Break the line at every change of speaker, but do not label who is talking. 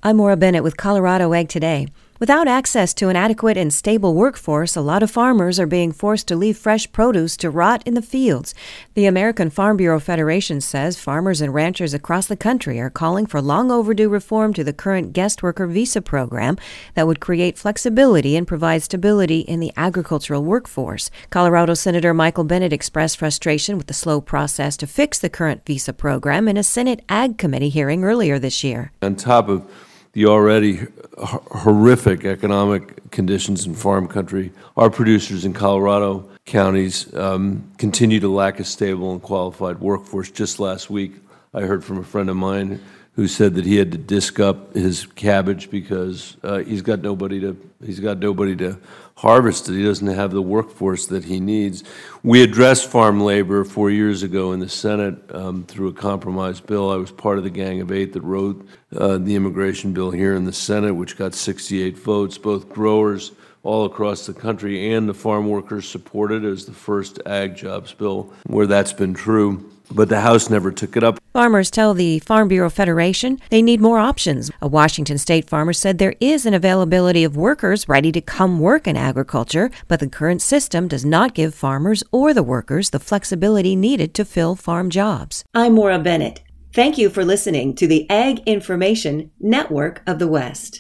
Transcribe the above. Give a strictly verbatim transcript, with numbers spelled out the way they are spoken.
I'm Maura Bennett with Colorado Ag Today. Without access to an adequate and stable workforce, a lot of farmers are being forced to leave fresh produce to rot in the fields. The American Farm Bureau Federation says farmers and ranchers across the country are calling for long overdue reform to the current guest worker visa program that would create flexibility and provide stability in the agricultural workforce. Colorado Senator Michael Bennet expressed frustration with the slow process to fix the current visa program in a Senate Ag Committee hearing earlier this year.
On top of the already horrific economic conditions in farm country, our producers in Colorado counties um, continue to lack a stable and qualified workforce. Just last week, I heard from a friend of mine who said that he had to disc up his cabbage because uh, he's got nobody to he's got nobody to harvest it. He doesn't have the workforce that he needs. We addressed farm labor four years ago in the Senate um, through a compromise bill. I was part of the gang of eight that wrote uh, the immigration bill here in the Senate, which got sixty-eight votes. Both growers all across the country and the farm workers supported it as the first ag jobs bill where that's been true. But the House never took it up.
Farmers tell the Farm Bureau Federation they need more options. A Washington state farmer said there is an availability of workers ready to come work in agriculture, but the current system does not give farmers or the workers the flexibility needed to fill farm jobs. I'm Maura Bennett. Thank you for listening to the Ag Information Network of the West.